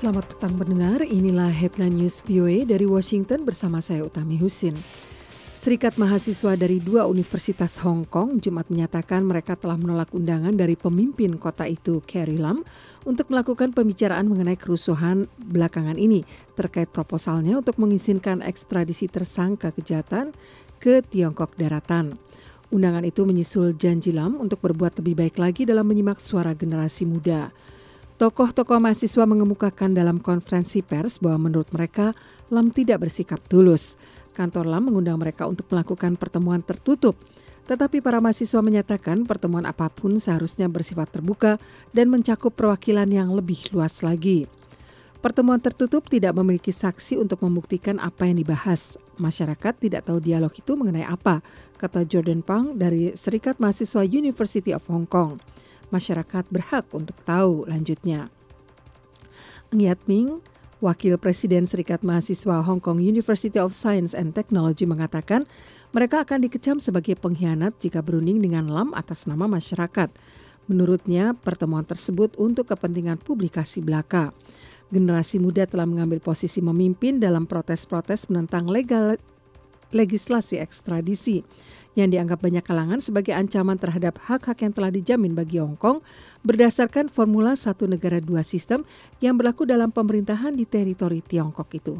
Selamat petang pendengar, inilah Headline News VOA dari Washington bersama saya Utami Husin. Serikat mahasiswa dari 2 universitas Hong Kong Jumat menyatakan mereka telah menolak undangan dari pemimpin kota itu, Carrie Lam, untuk melakukan pembicaraan mengenai kerusuhan belakangan ini terkait proposalnya untuk mengizinkan ekstradisi tersangka kejahatan ke Tiongkok daratan. Undangan itu menyusul janji Lam untuk berbuat lebih baik lagi dalam menyimak suara generasi muda. Tokoh-tokoh mahasiswa mengemukakan dalam konferensi pers bahwa menurut mereka Lam tidak bersikap tulus. Kantor Lam mengundang mereka untuk melakukan pertemuan tertutup. Tetapi para mahasiswa menyatakan pertemuan apapun seharusnya bersifat terbuka dan mencakup perwakilan yang lebih luas lagi. Pertemuan tertutup tidak memiliki saksi untuk membuktikan apa yang dibahas. Masyarakat tidak tahu dialog itu mengenai apa, kata Jordan Pang dari Serikat Mahasiswa University of Hong Kong. Masyarakat berhak untuk tahu lanjutnya. Ng Yat Ming, Wakil Presiden Serikat Mahasiswa Hong Kong University of Science and Technology mengatakan mereka akan dikecam sebagai pengkhianat jika berunding dengan Lam atas nama masyarakat. Menurutnya, pertemuan tersebut untuk kepentingan publikasi belaka. Generasi muda telah mengambil posisi memimpin dalam protes-protes menentang legislasi ekstradisi yang dianggap banyak kalangan sebagai ancaman terhadap hak-hak yang telah dijamin bagi Hong Kong berdasarkan formula satu negara dua sistem yang berlaku dalam pemerintahan di teritori Tiongkok itu.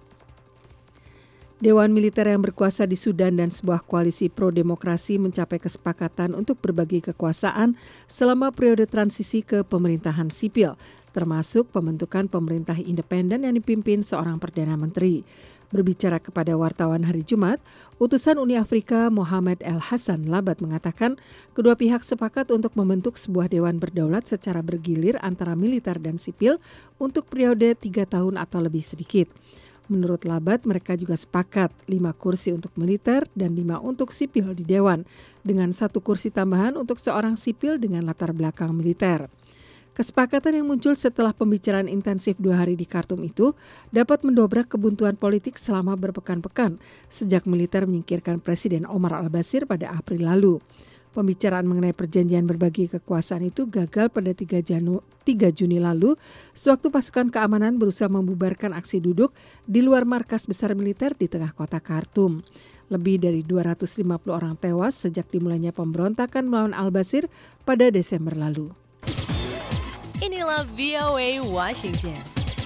Dewan militer yang berkuasa di Sudan dan sebuah koalisi pro-demokrasi mencapai kesepakatan untuk berbagi kekuasaan selama periode transisi ke pemerintahan sipil, termasuk pembentukan pemerintah independen yang dipimpin seorang Perdana Menteri. Berbicara kepada wartawan hari Jumat, utusan Uni Afrika Mohamed El Hassan Labat mengatakan kedua pihak sepakat untuk membentuk sebuah dewan berdaulat secara bergilir antara militer dan sipil untuk periode 3 tahun atau lebih sedikit. Menurut Labat, mereka juga sepakat 5 kursi untuk militer dan 5 untuk sipil di dewan, dengan 1 kursi tambahan untuk seorang sipil dengan latar belakang militer. Kesepakatan yang muncul setelah pembicaraan intensif 2 hari di Khartoum itu dapat mendobrak kebuntuan politik selama berpekan-pekan sejak militer menyingkirkan Presiden Omar al-Bashir pada April lalu. Pembicaraan mengenai perjanjian berbagi kekuasaan itu gagal pada 3 Juni lalu sewaktu pasukan keamanan berusaha membubarkan aksi duduk di luar markas besar militer di tengah kota Khartoum. Lebih dari 250 orang tewas sejak dimulainya pemberontakan melawan al-Bashir pada Desember lalu. Inilah VOA Washington.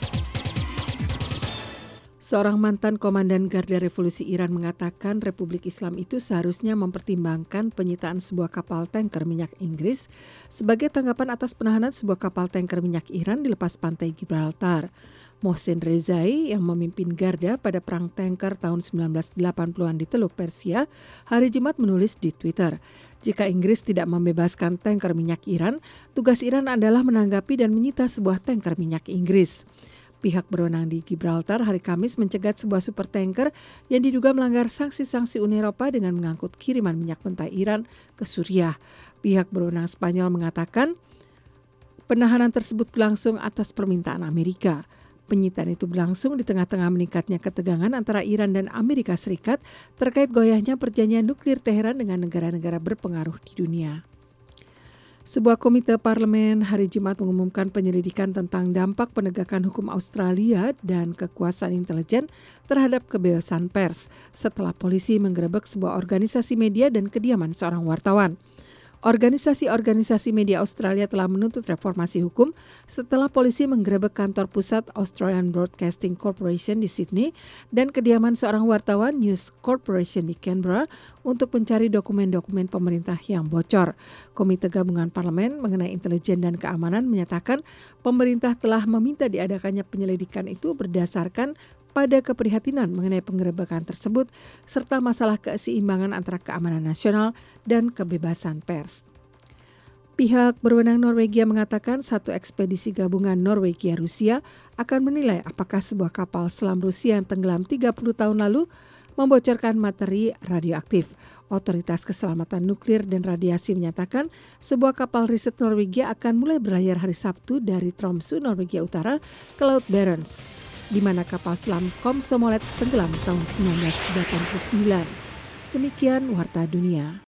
Seorang mantan komandan Garda Revolusi Iran mengatakan Republik Islam itu seharusnya mempertimbangkan penyitaan sebuah kapal tanker minyak Inggris sebagai tanggapan atas penahanan sebuah kapal tanker minyak Iran di lepas pantai Gibraltar. Mohsen Rezai yang memimpin Garda pada perang tanker tahun 1980-an di Teluk Persia hari Jumat menulis di Twitter, jika Inggris tidak membebaskan tanker minyak Iran, tugas Iran adalah menanggapi dan menyita sebuah tanker minyak Inggris. Pihak berwenang di Gibraltar hari Kamis mencegat sebuah supertanker yang diduga melanggar sanksi-sanksi Uni Eropa dengan mengangkut kiriman minyak mentah Iran ke Suriah. Pihak berwenang Spanyol mengatakan penahanan tersebut berlangsung atas permintaan Amerika. Penyitaan itu berlangsung di tengah-tengah meningkatnya ketegangan antara Iran dan Amerika Serikat terkait goyahnya perjanjian nuklir Teheran dengan negara-negara berpengaruh di dunia. Sebuah komite parlemen hari Jumat mengumumkan penyelidikan tentang dampak penegakan hukum Australia dan kekuasaan intelijen terhadap kebebasan pers setelah polisi menggerebek sebuah organisasi media dan kediaman seorang wartawan. Organisasi-organisasi media Australia telah menuntut reformasi hukum setelah polisi menggerebek kantor pusat Australian Broadcasting Corporation di Sydney dan kediaman seorang wartawan News Corporation di Canberra untuk mencari dokumen-dokumen pemerintah yang bocor. Komite Gabungan Parlemen mengenai intelijen dan keamanan menyatakan pemerintah telah meminta diadakannya penyelidikan itu berdasarkan pada keprihatinan mengenai penggerebekan tersebut serta masalah keseimbangan antara keamanan nasional dan kebebasan pers. Pihak berwenang Norwegia mengatakan satu ekspedisi gabungan Norwegia-Rusia akan menilai apakah sebuah kapal selam Rusia yang tenggelam 30 tahun lalu membocorkan materi radioaktif. Otoritas Keselamatan Nuklir dan Radiasi menyatakan sebuah kapal riset Norwegia akan mulai berlayar hari Sabtu dari Tromsø, Norwegia Utara ke Laut Barents, di mana kapal selam Komsomolets tenggelam tahun 1989. Demikian Warta Dunia.